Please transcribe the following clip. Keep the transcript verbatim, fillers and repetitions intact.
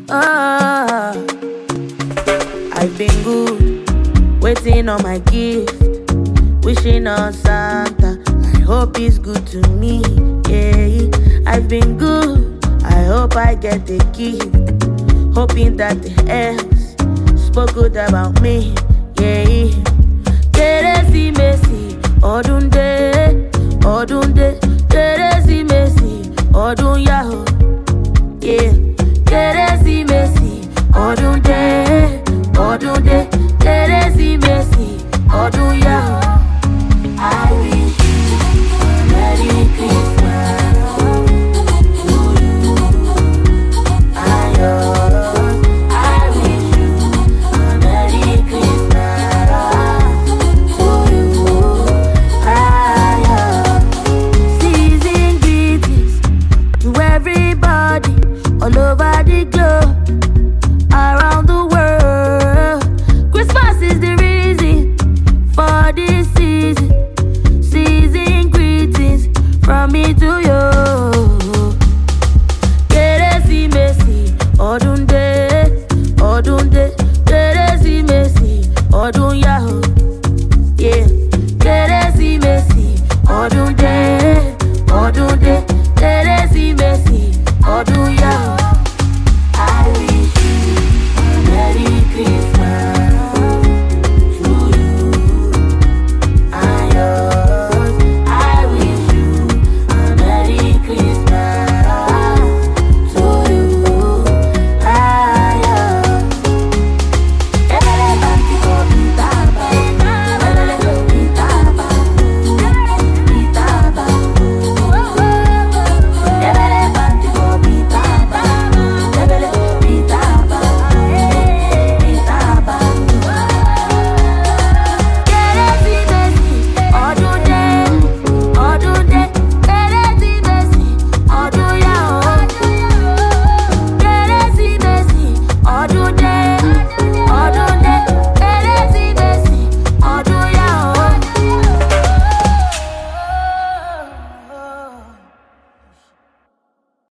Ah, I've been good, waiting on my gift, wishing on Santa. I hope he's good to me. Yeah, I've been good. I hope I get the gift, hoping that the elves spoke good about me. Yeah, Kérésìmesì, ọdún dé, ọdún dé. Kérésìmesì, ọdún yá o. Yeah, Kérésìmesì, ọdún dé, ọdún dé.